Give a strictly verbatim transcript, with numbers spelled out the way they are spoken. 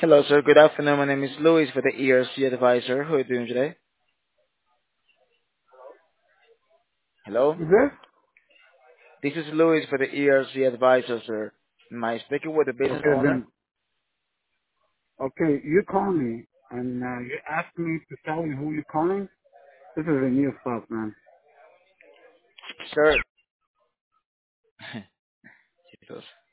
Hello, sir. Good afternoon. My name is Louis for the E R C advisor. How are you doing today? Hello? Is this? This is Louis for the E R C advisor, sir. Am I speaking with the business Okay, owner? then, okay, you call me, and uh, you ask me to tell you who you're calling? This is a new stuff, man. Sir.